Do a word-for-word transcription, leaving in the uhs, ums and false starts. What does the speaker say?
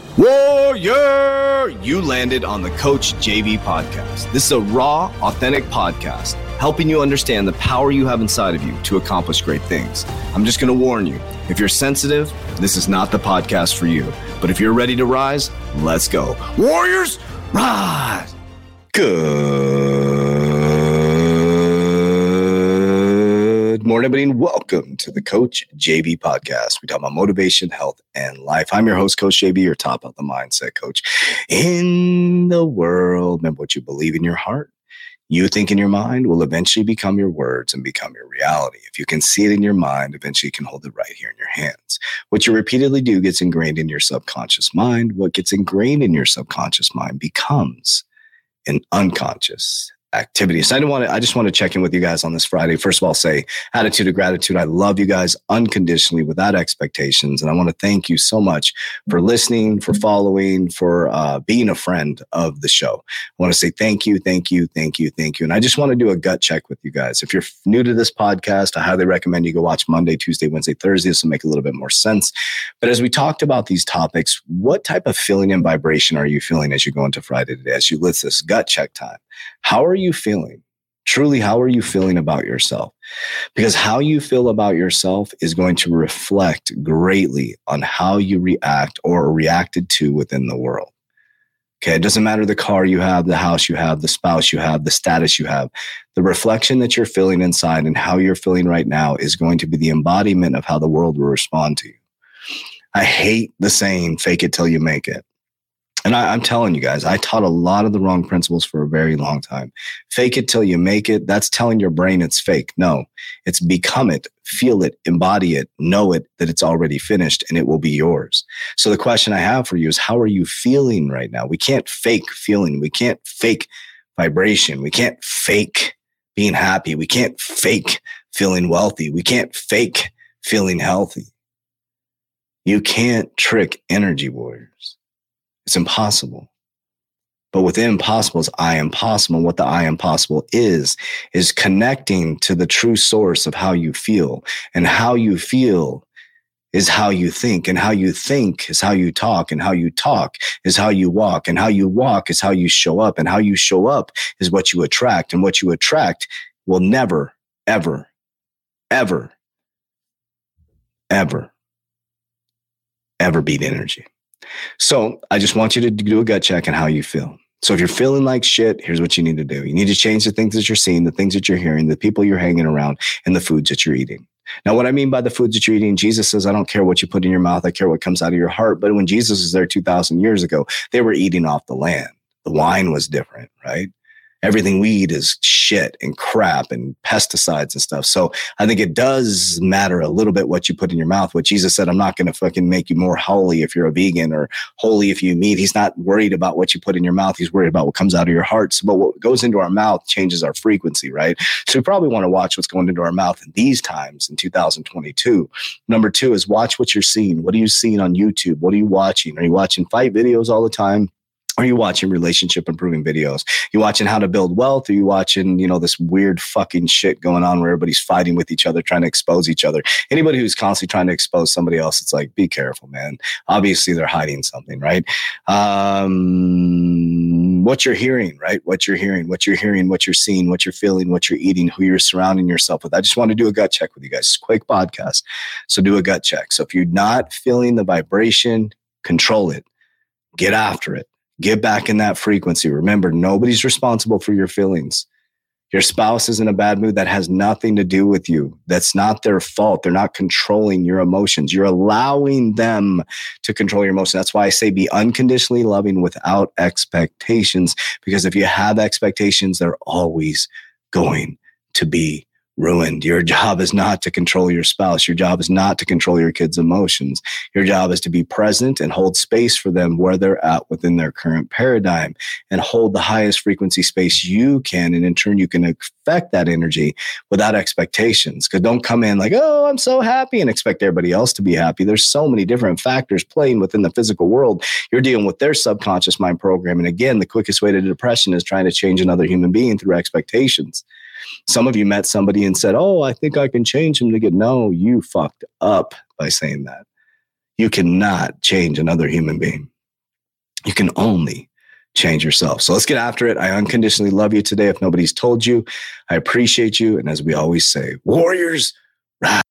Warrior! You landed on the Coach J V podcast. This is a raw, authentic podcast helping you understand the power you have inside of you to accomplish great things. I'm just going to warn you, if you're sensitive, this is not the podcast for you. But if you're ready to rise, let's go. Warriors, rise! Good morning, everybody, and welcome to the Coach J V podcast. We talk about motivation, health, and life. I'm your host, Coach J V, your top of the mindset coach in the world. Remember, what you believe in your heart, you think in your mind, will eventually become your words and become your reality. If you can see it in your mind, eventually you can hold it right here in your hands. What you repeatedly do gets ingrained in your subconscious mind. What gets ingrained in your subconscious mind becomes an unconscious activity. So I don't want to, I just want to check in with you guys on this Friday. First of all, say attitude of gratitude. I love you guys unconditionally without expectations. And I want to thank you so much for listening, for following, for uh, being a friend of the show. I want to say thank you, thank you, thank you, thank you. And I just want to do a gut check with you guys. If you're new to this podcast, I highly recommend you go watch Monday, Tuesday, Wednesday, Thursday. This will make a little bit more sense. But as we talked about these topics, what type of feeling and vibration are you feeling as you go into Friday today, as you list this gut check time? How are you feeling? Truly, how are you feeling about yourself? Because how you feel about yourself is going to reflect greatly on how you react or are reacted to within the world. Okay, it doesn't matter the car you have, the house you have, the spouse you have, the status you have. The reflection that you're feeling inside and how you're feeling right now is going to be the embodiment of how the world will respond to you. I hate the saying, fake it till you make it. And I, I'm telling you guys, I taught a lot of the wrong principles for a very long time. Fake it till you make it. That's telling your brain it's fake. No, it's become it, feel it, embody it, know it, that it's already finished and it will be yours. So the question I have for you is, how are you feeling right now? We can't fake feeling. We can't fake vibration. We can't fake being happy. We can't fake feeling wealthy. We can't fake feeling healthy. You can't trick energy warriors. It's impossible. But within impossible is I am possible. What the I am possible is, is connecting to the true source of how you feel. And how you feel is how you think. And how you think is how you talk. And how you talk is how you walk. And how you walk is how you show up. And how you show up is what you attract. And what you attract will never, ever, ever, ever, ever beat energy. So I just want you to do a gut check on how you feel. So if you're feeling like shit, here's what you need to do. You need to change the things that you're seeing, the things that you're hearing, the people you're hanging around, and the foods that you're eating. Now, what I mean by the foods that you're eating, Jesus says, I don't care what you put in your mouth. I care what comes out of your heart. But when Jesus was there two thousand years ago, they were eating off the land. The wine was different, right? Everything we eat is shit and crap and pesticides and stuff. So I think it does matter a little bit what you put in your mouth. What Jesus said, I'm not going to fucking make you more holy if you're a vegan or holy if you eat meat. He's not worried about what you put in your mouth. He's worried about what comes out of your heart. So, but what goes into our mouth changes our frequency, right? So we probably want to watch what's going into our mouth in these times in two thousand twenty-two. Number two is watch what you're seeing. What are you seeing on YouTube? What are you watching? Are you watching fight videos all the time? Are you watching relationship improving videos? You watching how to build wealth? Are you watching, you know, this weird fucking shit going on where everybody's fighting with each other, trying to expose each other? Anybody who's constantly trying to expose somebody else, it's like, be careful, man. Obviously, they're hiding something, right? Um, what you're hearing, right? What you're hearing, what you're hearing, what you're seeing, what you're feeling, what you're eating, who you're surrounding yourself with. I just want to do a gut check with you guys. It's a quick podcast. So do a gut check. So if you're not feeling the vibration, control it. Get after it. Get back in that frequency. Remember, nobody's responsible for your feelings. Your spouse is in a bad mood. That has nothing to do with you. That's not their fault. They're not controlling your emotions. You're allowing them to control your emotions. That's why I say be unconditionally loving without expectations. Because if you have expectations, they're always going to be ruined. Your job is not to control your spouse. Your job is not to control your kids' emotions. Your job is to be present and hold space for them where they're at within their current paradigm and hold the highest frequency space you can. And in turn, you can affect that energy without expectations. Because don't come in like, oh, I'm so happy and expect everybody else to be happy. There's so many different factors playing within the physical world. You're dealing with their subconscious mind program. And again, the quickest way to depression is trying to change another human being through expectations. Some of you met somebody and said, oh, I think I can change him to get, no, you fucked up by saying that. You cannot change another human being. You can only change yourself. So let's get after it. I unconditionally love you today. If nobody's told you, I appreciate you. And as we always say, warriors, rise.